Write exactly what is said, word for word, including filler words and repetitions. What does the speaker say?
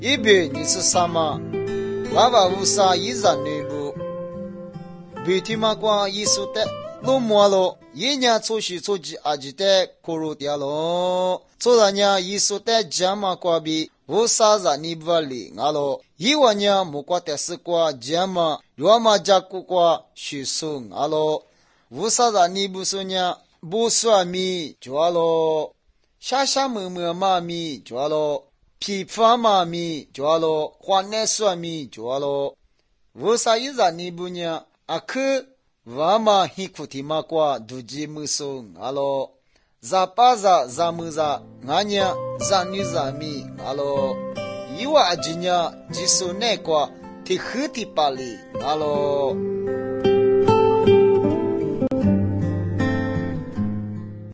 一边你是什么？我把乌沙一人内部，别提嘛光艺术的，路摸了，一年出去出去阿吉的苦肉掉了，做人家艺术的讲嘛光比乌沙人内部里阿了，一万年木瓜的是瓜讲嘛，罗马家古瓜许送阿了，乌沙人内部说呢，不说米就阿了，下下么么嘛米就阿了。批发嘛米就阿咯，花奈说米就阿咯。为啥一人你不呢？阿克娃嘛辛苦的嘛过，都吉么送阿咯。咋巴咋咋么咋，俺呢咋女咋米阿咯。一娃今呢，只说那个，提黑的巴里阿咯。